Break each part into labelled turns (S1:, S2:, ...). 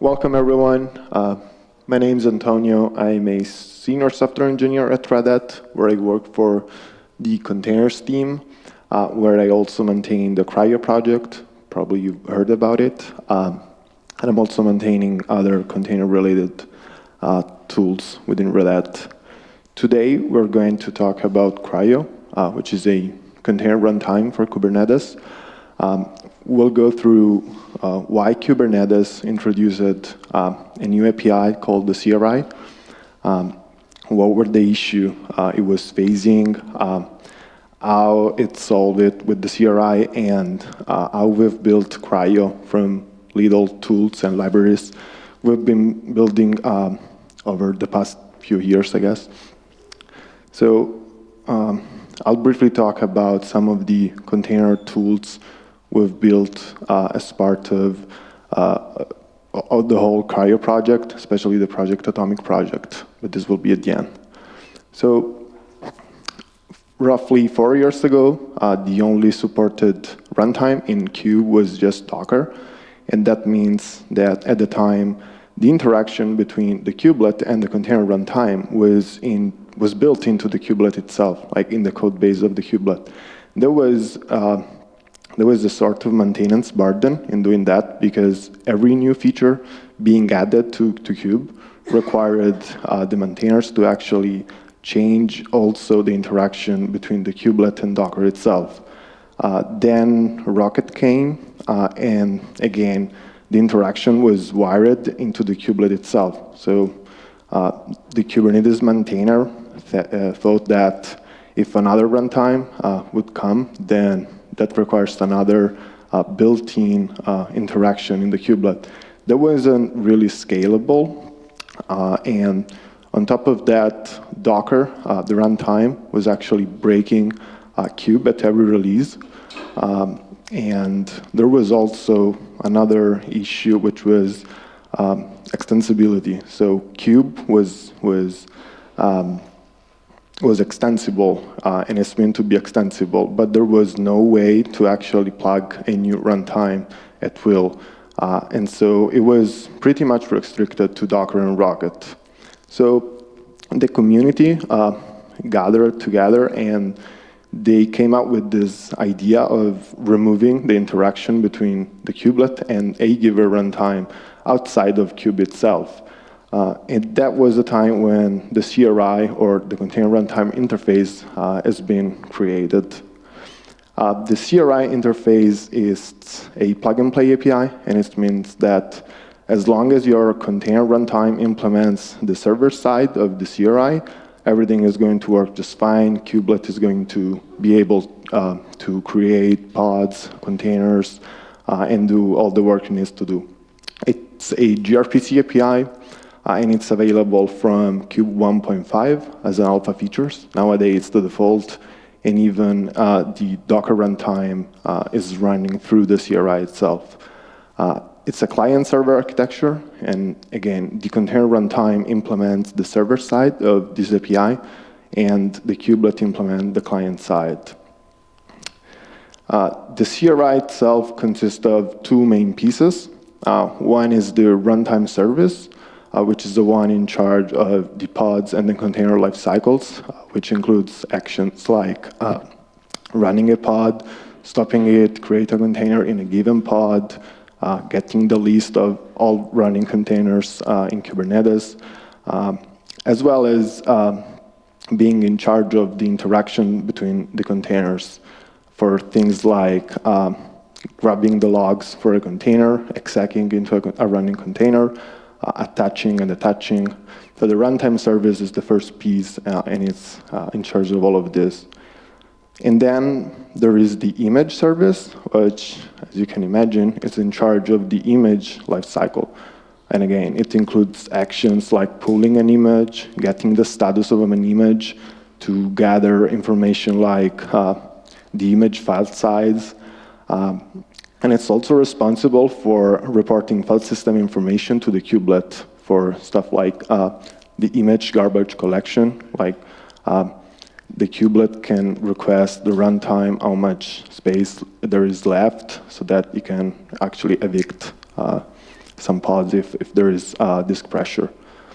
S1: Welcome, everyone. My name is Antonio. I'm a senior software engineer at Red Hat, where I work for the containers team, where I also maintain the CRI-O project. Probably you've heard about it. And I'm also maintaining other container-related tools within Red Hat. Today, we're going to talk about CRI-O, which is a container runtime for Kubernetes. We'll go through why Kubernetes introduced a new API called the CRI, what were the issue it was facing, how it solved it with the CRI, and how we've built CRI-O from little tools and libraries we've been building over the past few years, I guess. So I'll briefly talk about some of the container tools we've built as part of the whole CRI-O project, especially the Project Atomic project, but this will be at the end. So roughly 4 years ago, the only supported runtime in Kube was just Docker, and that means that at the time, the interaction between the kubelet and the container runtime was built into the kubelet itself, like in the code base of the kubelet. There was a sort of maintenance burden in doing that because every new feature being added to Kube required the maintainers to actually change also the interaction between the kubelet and Docker itself. Then Rocket came, and again, the interaction was wired into the kubelet itself. So the Kubernetes maintainer thought that if another runtime would come, then that requires another built-in interaction in the kubelet. That wasn't really scalable. And on top of that, Docker, the runtime, was actually breaking Kube at every release. And there was also another issue, which was extensibility. So Kube was extensible, and it's meant to be extensible, but there was no way to actually plug a new runtime at will. And so it was pretty much restricted to Docker and Rocket. So the community gathered together, and they came up with this idea of removing the interaction between the kubelet and a given runtime outside of Kube itself. And that was the time when the CRI, or the Container Runtime Interface, has been created. The CRI interface is a plug-and-play API, and it means that as long as your container runtime implements the server side of the CRI, everything is going to work just fine. Kubelet is going to be able to create pods, containers, and do all the work it needs to do. It's a gRPC API. And it's available from Kube 1.5 as an alpha features. Nowadays, it's the default, and even the Docker runtime is running through the CRI itself. It's a client-server architecture, and again, the container runtime implements the server side of this API, and the kubelet implements the client side. The CRI itself consists of two main pieces. One is the runtime service, which is the one in charge of the pods and the container life cycles, which includes actions like running a pod, stopping it, create a container in a given pod, getting the list of all running containers in Kubernetes, as well as being in charge of the interaction between the containers for things like grabbing the logs for a container, execing into a running container, attaching and detaching. So the runtime service is the first piece, and it's in charge of all of this. And then there is the image service, which, as you can imagine, is in charge of the image lifecycle. And again, it includes actions like pulling an image, getting the status of an image, to gather information like the image file size, and it's also responsible for reporting file system information to the kubelet for stuff like the image garbage collection. Like the kubelet can request the runtime how much space there is left so that you can actually evict some pods if there is disk pressure.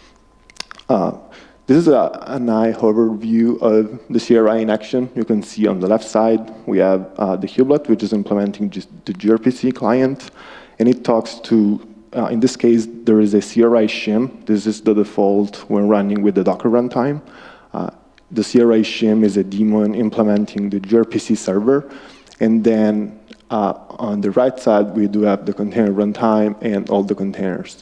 S1: This is an eye overview of the CRI in action. You can see on the left side, we have the Hublet, which is implementing just the gRPC client. And it talks to, in this case, there is a CRI shim. This is the default when running with the Docker runtime. The CRI shim is a daemon implementing the gRPC server. And then on the right side, we do have the container runtime and all the containers.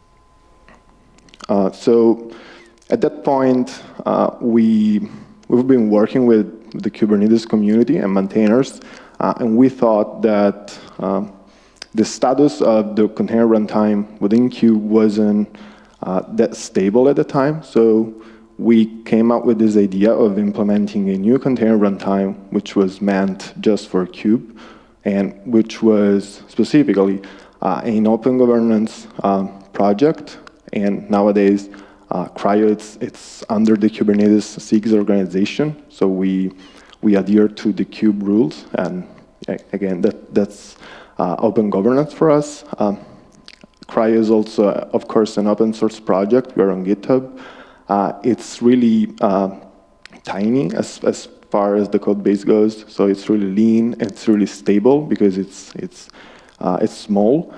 S1: So at that point, we've been working with the Kubernetes community and maintainers, and we thought that the status of the container runtime within Kube wasn't that stable at the time. So we came up with this idea of implementing a new container runtime, which was meant just for Kube, and which was specifically an open governance project. And nowadays, CRI-O, it's under the Kubernetes SIGs organization, so we adhere to the Kube rules, and again, that's open governance for us. CRI-O is also, of course, an open source project. We're on GitHub. It's really tiny as far as the code base goes, so it's really lean, it's really stable because it's small.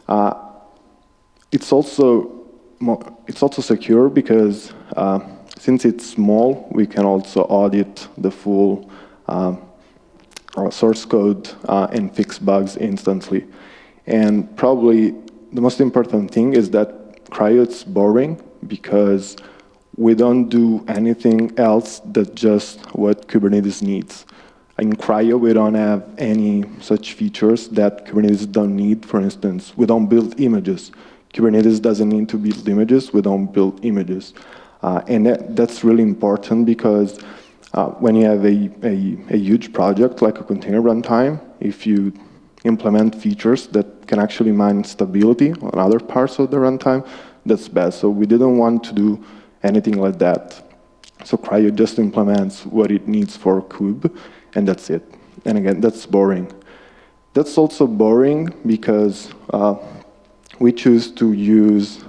S1: It's also secure because since it's small, we can also audit the full source code and fix bugs instantly. And probably the most important thing is that CRI-O is boring because we don't do anything else than just what Kubernetes needs. In CRI-O, we don't have any such features that Kubernetes don't need. For instance, we don't build images. Kubernetes doesn't need to build images, we don't build images. And that's really important because when you have a huge project like a container runtime, if you implement features that can actually mine stability on other parts of the runtime, that's bad. So we didn't want to do anything like that. So CRI-O just implements what it needs for Kube, and that's it. And again, that's boring. That's also boring because we choose to use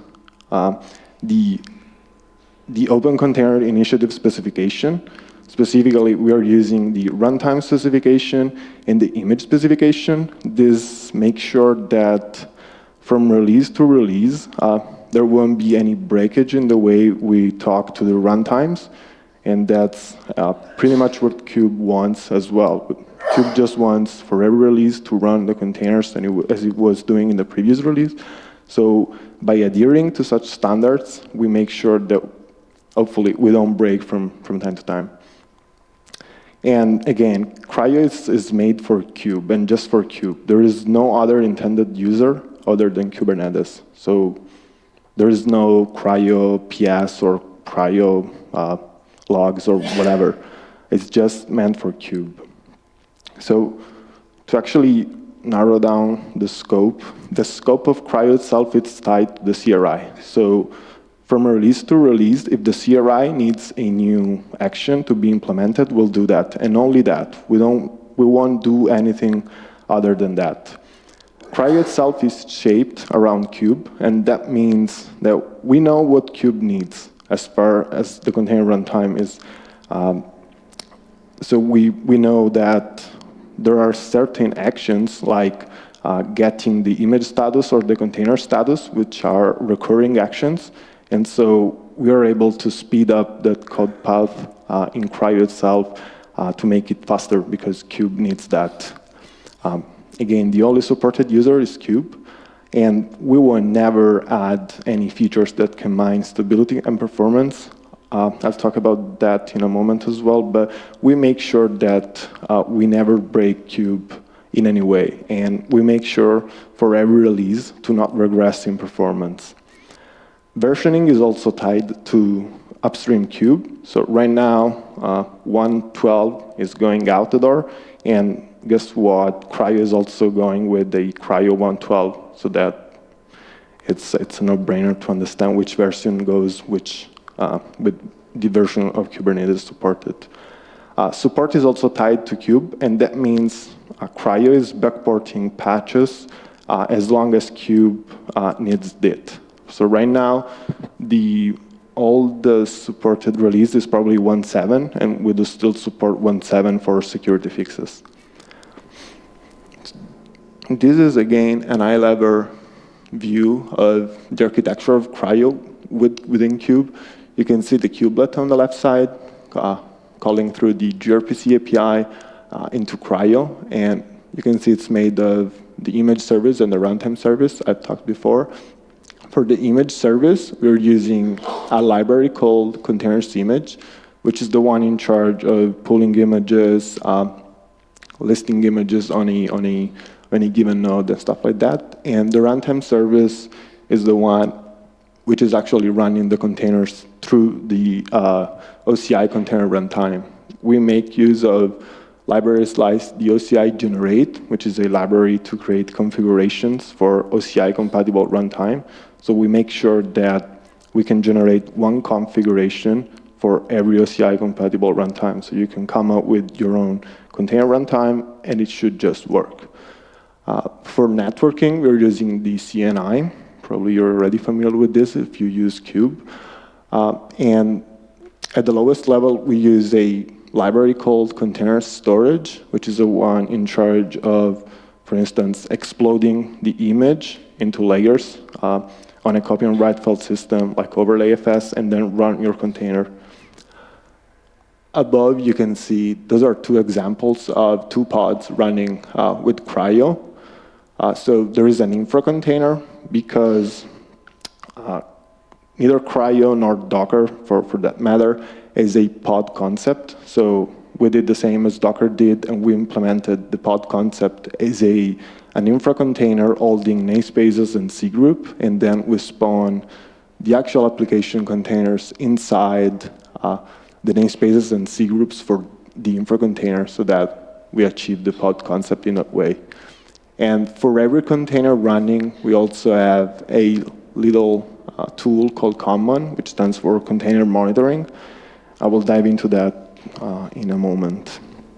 S1: the Open Container Initiative specification. Specifically, we are using the runtime specification and the image specification. This makes sure that from release to release, there won't be any breakage in the way we talk to the runtimes. And that's pretty much what Kube wants as well. Kube just wants for every release to run the containers as it was doing in the previous release. So by adhering to such standards, we make sure that hopefully we don't break from time to time. And again, CRI-O is made for Kube and just for Kube. There is no other intended user other than Kubernetes. So there is no CRI-O PS or CRI-O logs or whatever. It's just meant for Kube. So to actually narrow down the scope of CRI-O itself, it's tied to the CRI. So from release to release, if the CRI needs a new action to be implemented, we'll do that, and only that. We won't do anything other than that. CRI-O itself is shaped around Kube, and that means that we know what Kube needs as far as the container runtime is. So we know that there are certain actions like getting the image status or the container status, which are recurring actions. And so we are able to speed up that code path in CRI-O itself to make it faster because Kube needs that. Again, the only supported user is Kube, and we will never add any features that can mine stability and performance. I'll talk about that in a moment as well, but we make sure that we never break Kube in any way, and we make sure for every release to not regress in performance. Versioning is also tied to upstream Kube. So right now, 1.12 is going out the door, and guess what? CRI-O is also going with the CRI-O 1.12, so that it's a no-brainer to understand which version goes with the version of Kubernetes supported. Support is also tied to Kube, and that means CRI-O is backporting patches as long as Cube needs DIT. So right now, all the supported release is probably 1.7, and we do still support 1.7 for security fixes. This is, again, an eye-level view of the architecture of CRI-O within Cube. You can see the kubelet on the left side, calling through the gRPC API into CRI-O, and you can see it's made of the image service and the runtime service I've talked before. For the image service, we're using a library called containers image, which is the one in charge of pulling images, listing images on any given node and stuff like that. And the runtime service is the one which is actually running the containers through the OCI container runtime. We make use of libraries like the OCI generate, which is a library to create configurations for OCI compatible runtime. So we make sure that we can generate one configuration for every OCI compatible runtime. So you can come up with your own container runtime and it should just work. For networking, we're using the CNI. Probably you're already familiar with this if you use Cube. And at the lowest level, we use a library called container storage, which is the one in charge of, for instance, exploding the image into layers on a copy and write file system like OverlayFS, and then run your container. Above, you can see those are two examples of two pods running with CRI-O. So there is an infra container because neither CRI-O nor Docker, for that matter, is a pod concept. So we did the same as Docker did, and we implemented the pod concept as an infra container holding namespaces and cgroup, and then we spawn the actual application containers inside the namespaces and cgroups for the infra container so that we achieve the pod concept in that way. And for every container running, we also have a little tool called Common, which stands for container monitoring. I will dive into that in a moment.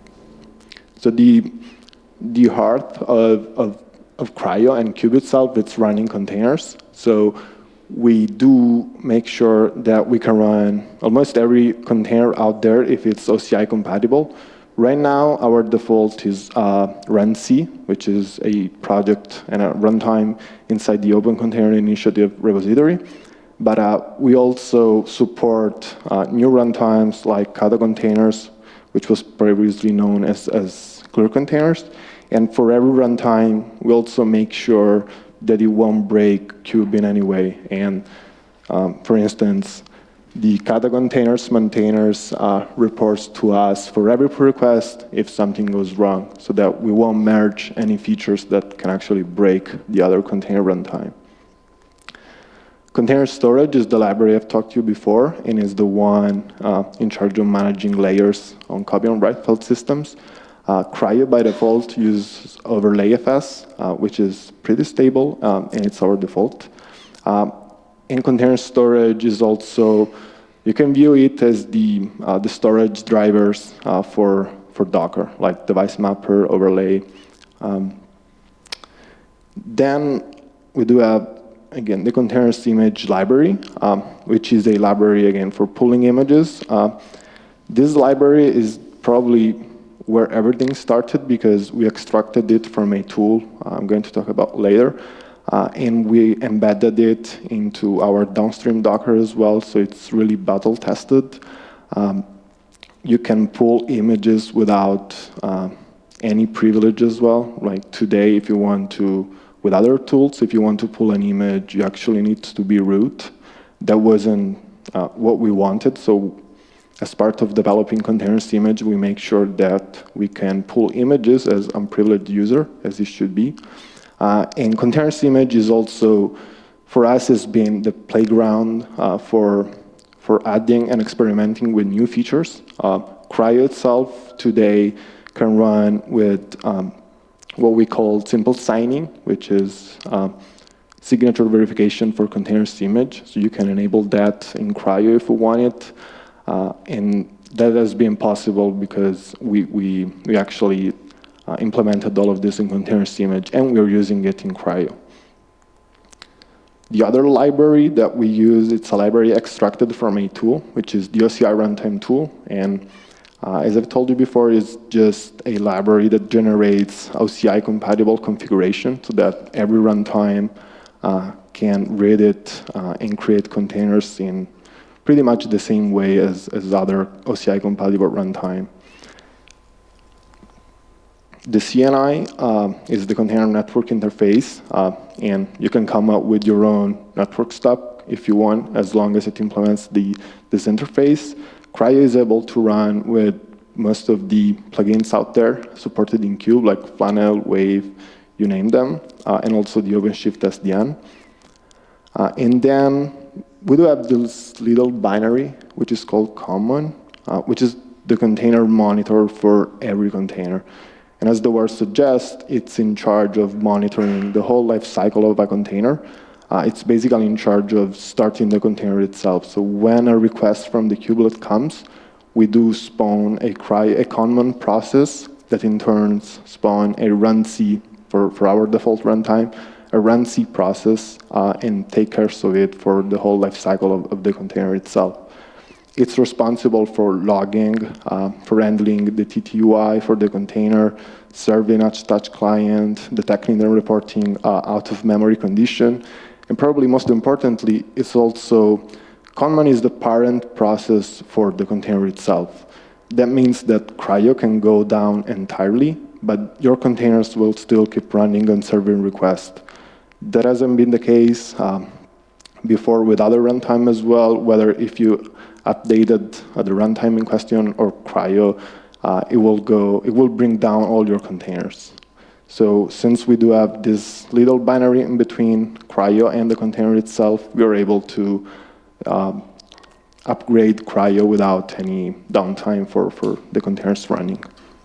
S1: So the heart of CRI-O and Cube itself, it's running containers. So we do make sure that we can run almost every container out there if it's OCI compatible. Right now, our default is RunC, which is a project and a runtime inside the Open Container Initiative repository. But we also support new runtimes like Kata containers, which was previously known as Clear containers. And for every runtime, we also make sure that it won't break Cube in any way. And for instance, the Kata containers maintainers reports to us for every pull request if something goes wrong, so that we won't merge any features that can actually break the other container runtime. Container storage is the library I've talked to you before, and is the one in charge of managing layers on copy and write file systems. CRI-O by default uses OverlayFS, which is pretty stable, and it's our default. And container storage is also, you can view it as the storage drivers for Docker, like device mapper, overlay. Then we do have, again, the containers image library, which is a library, again, for pulling images. This library is probably where everything started because we extracted it from a tool I'm going to talk about later. And we embedded it into our downstream Docker as well, so it's really battle tested. You can pull images without any privilege as well. Like today, if you want to, with other tools, if you want to pull an image, you actually need to be root. That wasn't what we wanted, so as part of developing containers image, we make sure that we can pull images as unprivileged user, as it should be. And containers image is also, for us, has been the playground for adding and experimenting with new features. CRI-O itself today can run with what we call simple signing, which is signature verification for containers image. So you can enable that in CRI-O if you want it. And that has been possible because we actually implemented all of this in containers image, and we're using it in Cryo. The other library that we use, it's a library extracted from a tool, which is the OCI runtime tool. And as I've told you before, it's just a library that generates OCI-compatible configuration so that every runtime can read it and create containers in pretty much the same way as other OCI-compatible runtime. The CNI is the container network interface, and you can come up with your own network stack if you want, as long as it implements this interface. Cryo is able to run with most of the plugins out there supported in Cube, like Flannel, Wave, you name them, and also the OpenShift SDN. And then we do have this little binary, which is called common, which is the container monitor for every container. And as the word suggests, it's in charge of monitoring the whole life cycle of a container. It's basically in charge of starting the container itself. So when a request from the kubelet comes, we do spawn a common process that in turn spawn a runC for our default runtime, a runC process, and take care of it for the whole life cycle of the container itself. It's responsible for logging, for handling the TTUI for the container, serving touch client, detecting and reporting out-of-memory condition, and probably most importantly, it's also, Conman is the parent process for the container itself. That means that Cryo can go down entirely, but your containers will still keep running and serving requests. That hasn't been the case before with other runtime as well, whether if you updated the runtime in question or Cryo, it will bring down all your containers. So since we do have this little binary in between Cryo and the container itself, we are able to upgrade Cryo without any downtime for the containers running.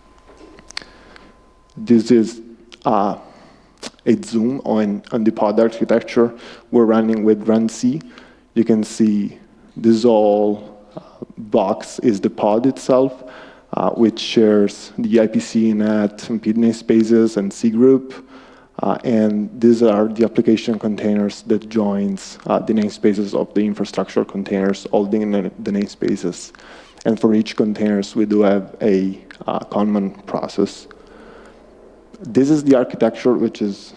S1: This is a zoom on the pod architecture. We're running with runC. You can see this all box is the pod itself, which shares the IPC, NAT, and PID namespaces, and cgroup. And these are the application containers that joins the namespaces of the infrastructure containers, holding the namespaces. And for each containers, we do have a common process. This is the architecture, which is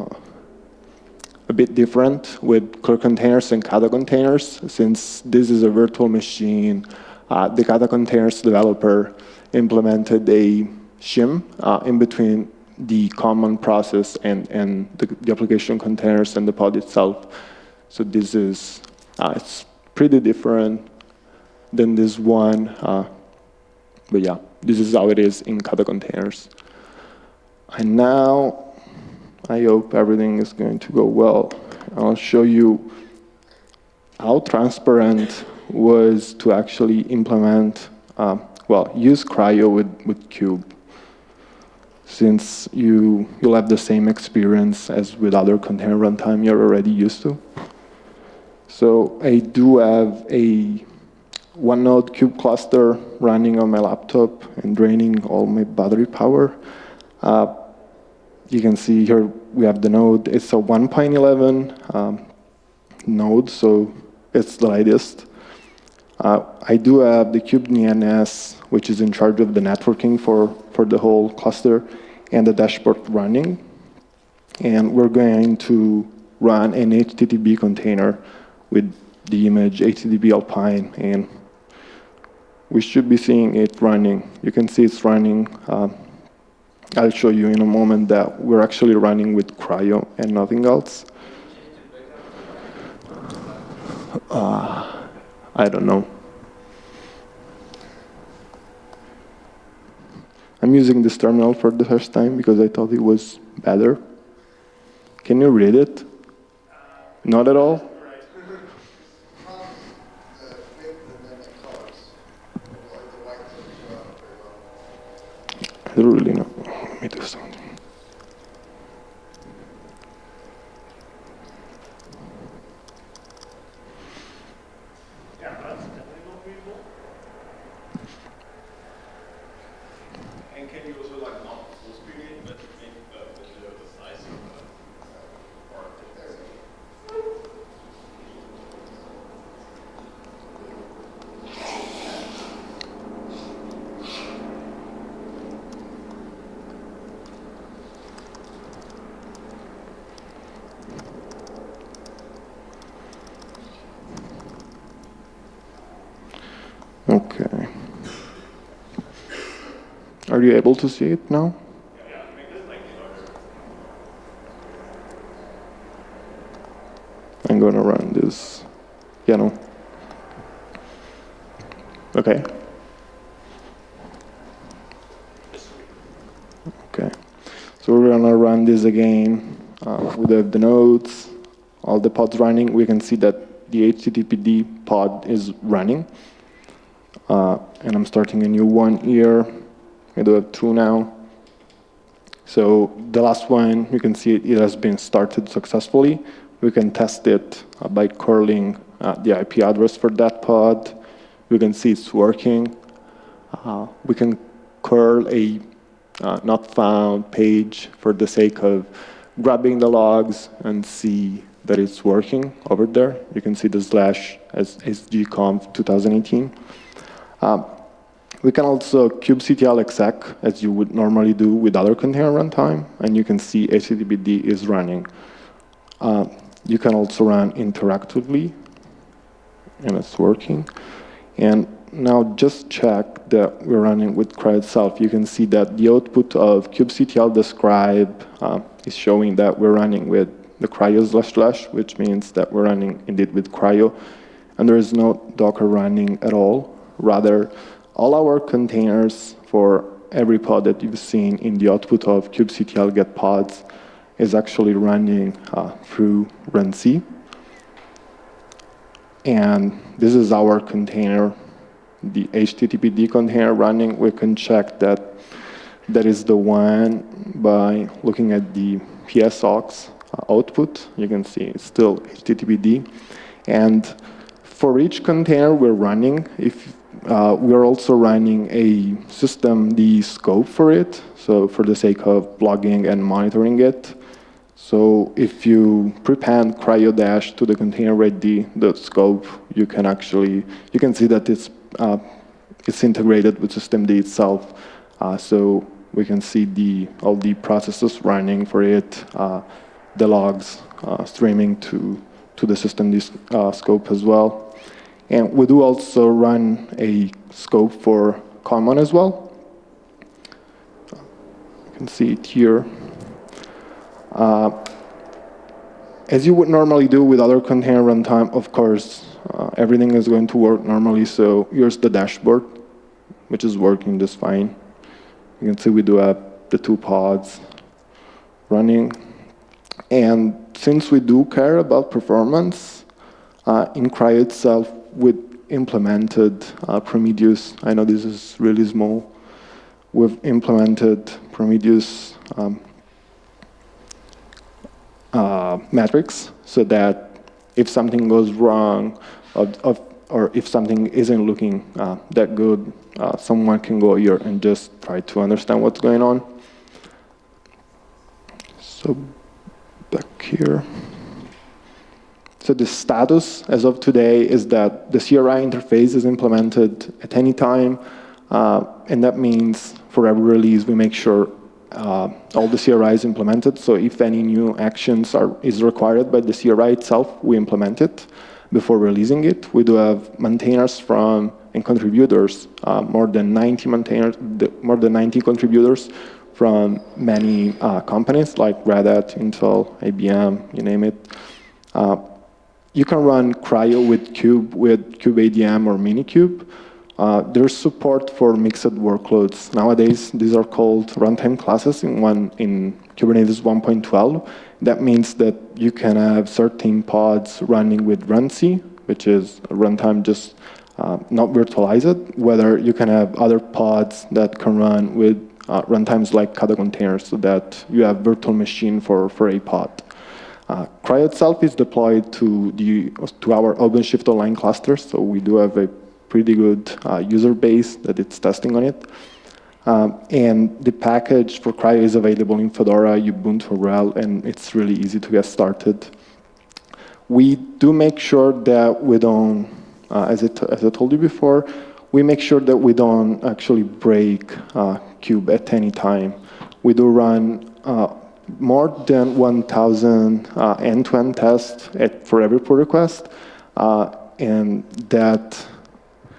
S1: a bit different with Clear containers and Kata containers. Since this is a virtual machine, the Kata containers developer implemented a shim in between the common process and the application containers and the pod itself. So this is, it's pretty different than this one. But yeah, this is how it is in Kata containers. And now, I hope everything is going to go well. I'll show you how transparent was to actually implement, use Cryo with Cube. Since you'll have the same experience as with other container runtime you're already used to. So I do have a one-node Cube cluster running on my laptop and draining all my battery power. You can see here we have the node. It's a 1.11 node, so it's the latest. I do have the kubedns, which is in charge of the networking for the whole cluster, and the dashboard running. And we're going to run an HTTP container with the image HTTP Alpine, and we should be seeing it running. You can see it's running. I'll show you in a moment that we're actually running with Cryo and nothing else. I don't know. I'm using this terminal for the first time because I thought it was better. Can you read it? Not at all? I don't really know. Let me do something.
S2: Yeah, that's definitely not readable. And can you also like not full screen
S1: Okay. Are you able to see it now? I'm going to run this. Yeah, no. Okay. Okay. So we're going to run this again with the nodes, all the pods running. We can see that the HTTPD pod is running. And I'm starting a new one here. I do have 2 now. So the last one, you can see it has been started successfully. We can test it by curling the IP address for that pod. We can see it's working. We can curl a not found page for the sake of grabbing the logs and see that it's working over there. You can see the slash as sgconf 2018. We can also kubectl exec, as you would normally do with other container runtime, and you can see HTTPD is running. You can also run interactively, and it's working. And now just check that we're running with CRY itself. You can see that the output of kubectl describe is showing that we're running with the cryo // which means that we're running indeed with cryo, and there is no Docker running at all. Rather, all our containers for every pod that you've seen in the output of kubectl get pods is actually running through runc. And this is our container, the HTTPD container running. We can check that that is the one by looking at the PSOX output. You can see it's still HTTPD. And for each container we're running, if we're also running a systemd scope for it, so for the sake of logging and monitoring it. So if you prepend cryo dash to the container ready the scope, you can see that it's integrated with systemd itself. So we can see all the processes running for it, the logs streaming to the systemd scope as well. And we do also run a scope for common as well. You can see it here. As you would normally do with other container runtime, of course, everything is going to work normally. So here's the dashboard, which is working just fine. You can see we do have the 2 pods running. And since we do care about performance, in CRY itself, we implemented Prometheus. I know this is really small. We've implemented Prometheus metrics so that if something goes wrong or if something isn't looking that good, someone can go here and just try to understand what's going on. So back here. So the status as of today is that the CRI interface is implemented at any time, and that means for every release we make sure all the CRI is implemented. So if any new actions is required by the CRI itself, we implement it before releasing it. We do have maintainers and contributors, more than 90 contributors from many companies like Red Hat, Intel, IBM, you name it. You can run cryo with kubeadm or Minikube. There's support for mixed workloads. Nowadays, these are called runtime classes in Kubernetes 1.12. That means that you can have certain pods running with runc, which is a runtime just not virtualized, whether you can have other pods that can run with runtimes like Kata containers, so that you have virtual machine for a pod. CRY itself is deployed to our OpenShift Online clusters, so we do have a pretty good user base that it's testing on it. And the package for CRY is available in Fedora, Ubuntu, RHEL, and it's really easy to get started. We do make sure that we don't, as I told you before, we make sure that we don't actually break kube at any time. We do run more than 1,000 end-to-end tests for every pull request, and that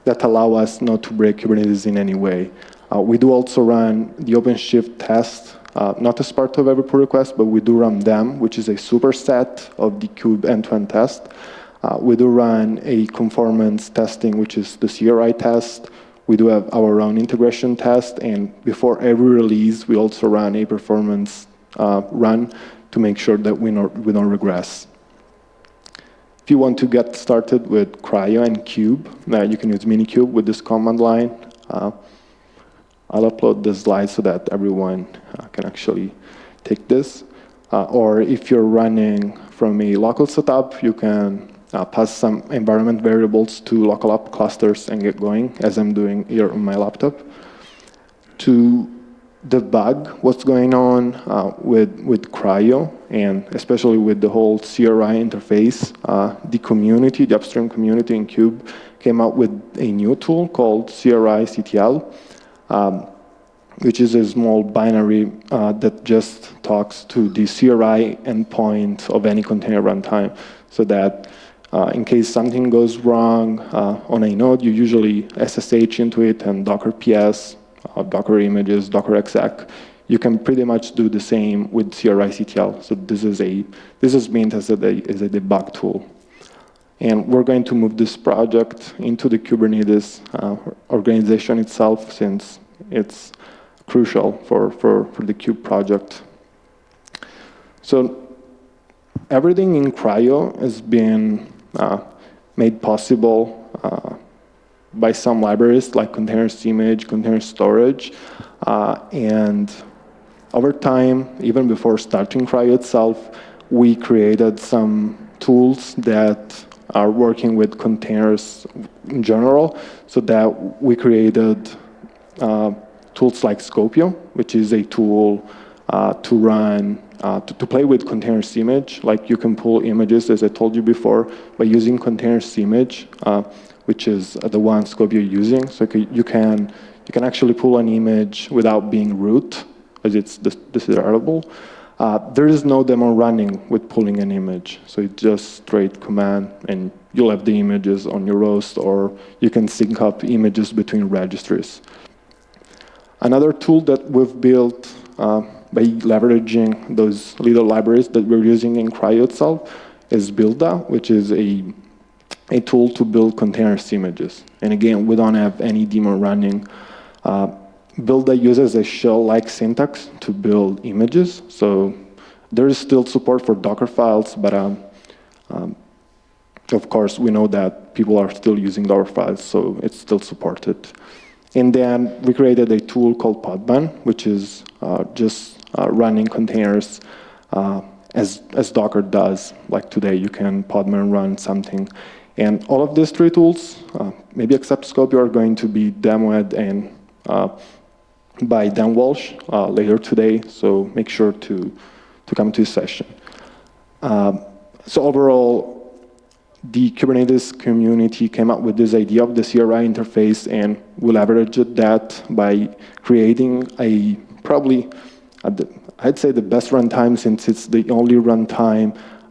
S1: that allow us not to break Kubernetes in any way. We do also run the OpenShift test, not as part of every pull request, but we do run them, which is a superset of the kube end-to-end test. We do run a conformance testing, which is the CRI test. We do have our own integration test, and before every release, we also run a performance run to make sure that we don't regress. If you want to get started with CRI-O and Kube, you can use Minikube with this command line. I'll upload the slides so that everyone can actually take this. Or if you're running from a local setup, you can pass some environment variables to local app clusters and get going, as I'm doing here on my laptop. To debug what's going on with CRI-O, and especially with the whole CRI interface, the community, the upstream community in Kube, came out with a new tool called CRI-CTL, which is a small binary that just talks to the CRI endpoint of any container runtime, so that in case something goes wrong on a node, you usually SSH into it and Docker PS, Docker images, Docker exec. You can pretty much do the same with CRI-CTL. So this is meant as a debug tool. And we're going to move this project into the Kubernetes organization itself, since it's crucial for the Kube project. So everything in CRI-O has been made possible by some libraries like containers image, container storage, and over time, even before starting CRI-O itself, we created some tools that are working with containers in general, so that we created tools like Scopio, which is a tool to run, to play with containers image. Like, you can pull images, as I told you before, by using containers image, which is the one Scopio you're using. So you can actually pull an image without being root, as it's desirable. There is no demo running with pulling an image. So it's just straight command, and you'll have the images on your host, or you can sync up images between registries. Another tool that we've built by leveraging those little libraries that we're using in CRI-O itself is Builda, which is a tool to build containers images. And again, we don't have any daemon running. Builda uses a shell-like syntax to build images. So there is still support for Docker files, but of course, we know that people are still using Docker files, so it's still supported. And then we created a tool called Podman, which is just running containers as Docker does. Like today, you can Podman run something. And all of these three tools, maybe except Scopio, are going to be demoed and by Dan Walsh later today. So make sure to come to his session. So overall, the Kubernetes community came up with this idea of the CRI interface, and we leveraged that by creating probably, I'd say, the best runtime, since it's the only runtime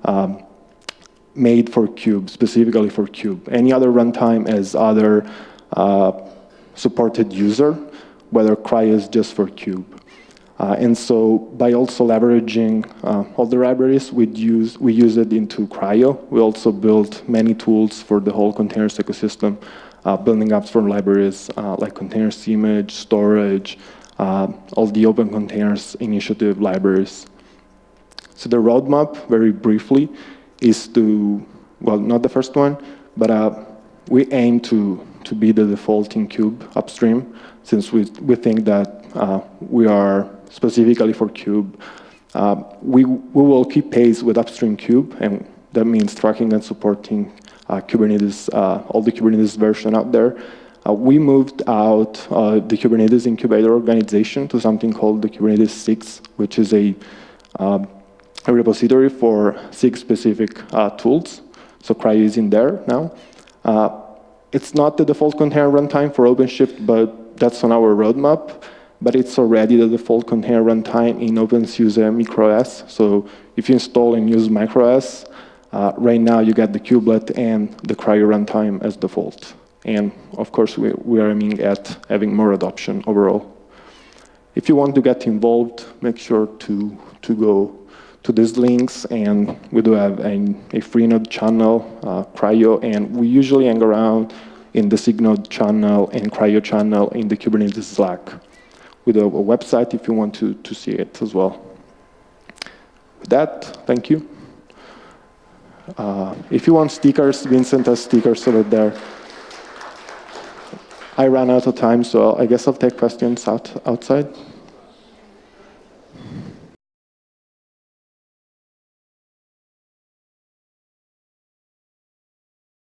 S1: made for Kube, specifically for Kube. Any other runtime has other supported user, whether CRI is just for Kube. And so by also leveraging all the libraries we use it into CRI-O. We also built many tools for the whole containers ecosystem, building apps for libraries like containers image, storage, all the open containers initiative libraries. So the roadmap, very briefly, is to, well, not the first one, but we aim to be the default in Kube upstream, since we think that we are specifically for Kube. We will keep pace with upstream Kube, and that means tracking and supporting Kubernetes, all the Kubernetes version out there. We moved out the Kubernetes incubator organization to something called the Kubernetes 6, which is a repository for 6 specific tools. So CRI is in there now. It's not the default container runtime for OpenShift, but that's on our roadmap. But it's already the default container runtime in OpenSUSE MicroOS. So if you install and use MicroOS, right now you get the kubelet and the CRI runtime as default. And of course, we are aiming at having more adoption overall. If you want to get involved, make sure to go to these links, and we do have a Freenode channel, Cryo, and we usually hang around in the Signode channel and Cryo channel in the Kubernetes Slack. We do have a website if you want to see it as well. With that, thank you. If you want stickers, Vincent has stickers over there. I ran out of time, so I guess I'll take questions outside.